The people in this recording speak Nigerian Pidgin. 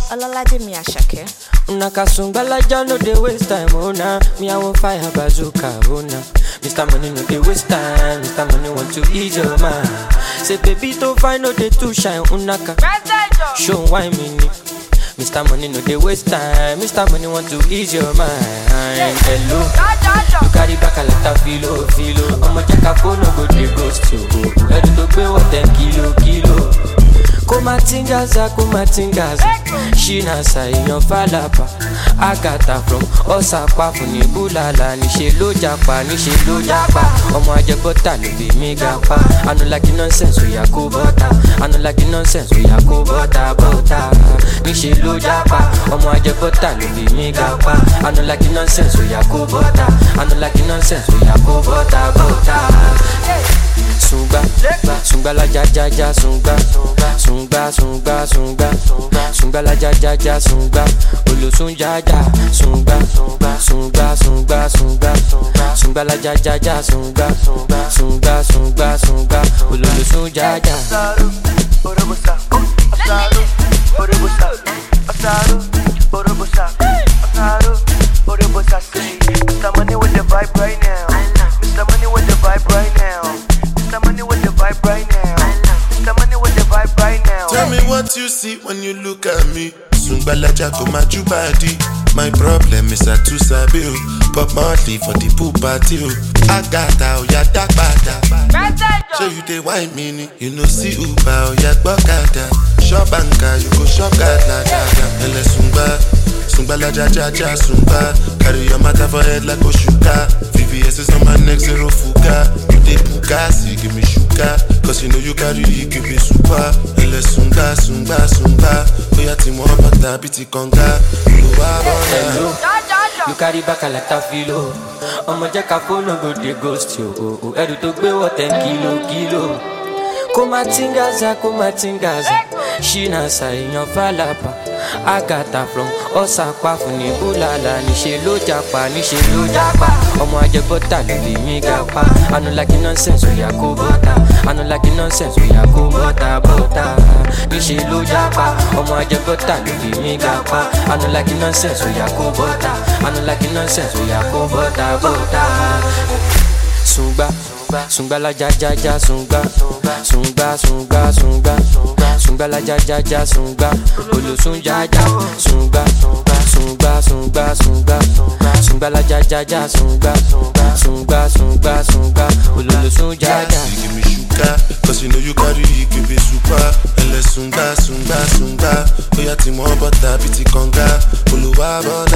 Olalaje mi Ashake. Nakasungalaja no dey waste time, oh nah. Me I want fire bazooka, oh nah. Mr. Money no dey waste time, Mr. Money want to ease your mind. Say baby to find no dey too shine, unaka. Show why me ni. Mr. Money no dey waste time, Mr. Money want to ease your mind. Hello, you carry back a lot of filo. I'ma check a phone no go dey ghost you. Ready to pay what 10 kilo. Kumatingaza, Shina sayon falapa. Agata from Osapa funi bulala. Nishe lo japa. Omo ajebota lo be mi gapa. I no like the nonsense we ya ko bota. Nishe lo japa. Omo ajebota lo be mi gapa. I no like the nonsense we ya ko bota. Sunga la ja sunga la ja sunga olo sunga la ja sunga olo sunga Mr. Money with the vibe right now. Mr. Money with the vibe right now. Mr. Money with the vibe right now. Mr. Money with the vibe right now. Tell me what you see when you look at me. Sungbalaja go my body. My problem is I too sabi o. Pop monthly for the pool party o. Agata o ya dagbada. So you dey wine me, you know see Uber o ya gbokada. Shop banker you go shop gada. Ele Sungbalaja Sungba. Carry your matter for head like Oshuka. VVS is on my neck, zero fuga. You dey Bugatti, give me sugar. Cause you know you carry, give me super. Ele Sunga. Oya ti mo bata biti konga. Hello, you carry back a lot of filo. I'ma check a phone no go dey ghost you. Edu to gbe what 10 kilo. Kumatingaza. Shina sayon falapa. Agata from Osapa funi bulala. Nishe lo japa. Omo ajebota lo be mi gapa. I no like the nonsense we ya ko bota. Nishe lo japa. Omo ajebota lo be mi gapa. I no like the nonsense we ya ko bota. Sunga la ja sunga la ja sunga olo sunga la ja sunga olo sunga. Give me sugar, cause you know you carry, give me super. Ele Sunga. Oya ti mo bota biti konga. Oluwa